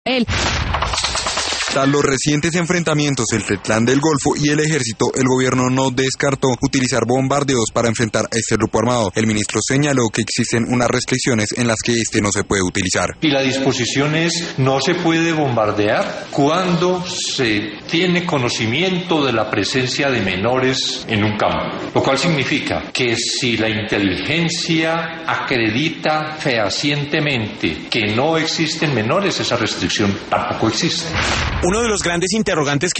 él. Tras los recientes enfrentamientos entre el Clan del Golfo y el ejército, el gobierno no descartó utilizar bombardeos para enfrentar a este grupo armado. El ministro señaló que existen unas restricciones en las que este no se puede utilizar. Y la disposición es: no se puede bombardear cuando se tiene conocimiento de la presencia de menores en un campo. Lo cual significa que si la inteligencia acredita fehacientemente que no existen menores, esa restricción tampoco existe. Uno de los grandes interrogantes que